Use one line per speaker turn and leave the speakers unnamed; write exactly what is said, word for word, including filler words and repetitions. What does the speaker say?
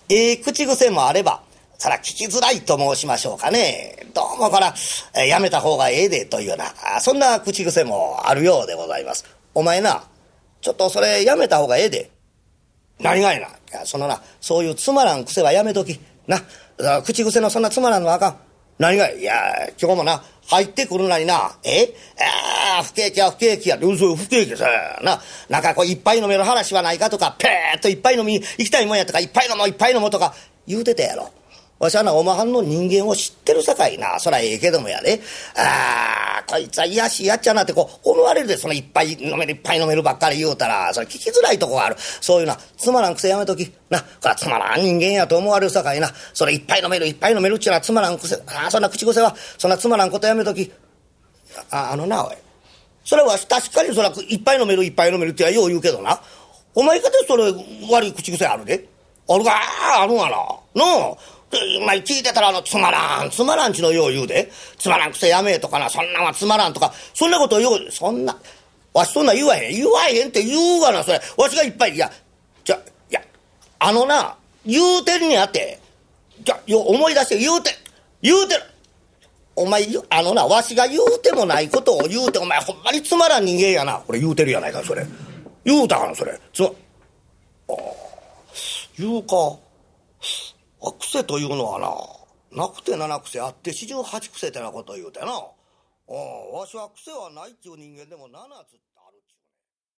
ええ口癖もあれば、そら聞きづらいと申しましょうかね。どうもこら、えーやめた方がええでというような、あそんな口癖もあるようでございます。お前な、ちょっとそれやめた方がええで。何がやな。いや、そのな、そういうつまらん癖はやめとき。な、口癖のそんなつまらんのはあかん。何がや。いや、今日もな、入ってくるなりな、えああ、不景気や不景気や。そういう不景気さ。な、なんかこう、いっぱい飲める話はないかとか、ペーッといっぱい飲み行きたいもんやとか、いっぱい飲もう、いっぱい飲もうとか、言うてたやろ。わしはな、おまはんの人間を知ってるさかいな。そらええけどもやで。ああ、こいつは癒しやっちゃなってこう、思われるで、そのいっぱい飲める、いっぱい飲めるばっかり言うたら、それ聞きづらいとこがある。そういうな、つまらん癖やめとき。な、これはつまらん人間やと思われるさかいな。それいっぱい飲める、いっぱい飲めるっちゅうのはつまらん癖。ああ、そんな口癖は、そんなつまらんことやめとき。あ、あのな、おい。それは確かにそら、いっぱい飲める、いっぱい飲めるってよう言うけどな。お前かてそれ悪い口癖あるで。あるかあるがな。のう。前聞いてたらあのつまらんつまらんちのよう言うで、つまらん癖やめえとかな、そんなんはつまらんとか、そんなことよう、そんなわしそんな言わへん言わへんって言うがな。それわしがいっぱい、いやじゃいやあのな、言うてるにあって、じゃよ思い出して言うて言うてるお前、あのな、わしが言うてもないことを言うて、お前ほんまにつまらん人間やな。これ言うてるやないか。それ言うたかな。それつまあ言うか。癖というのはな、なくて七癖あって四十八癖ってなことを言うてな。わしは癖はないっていう人間でも七つ。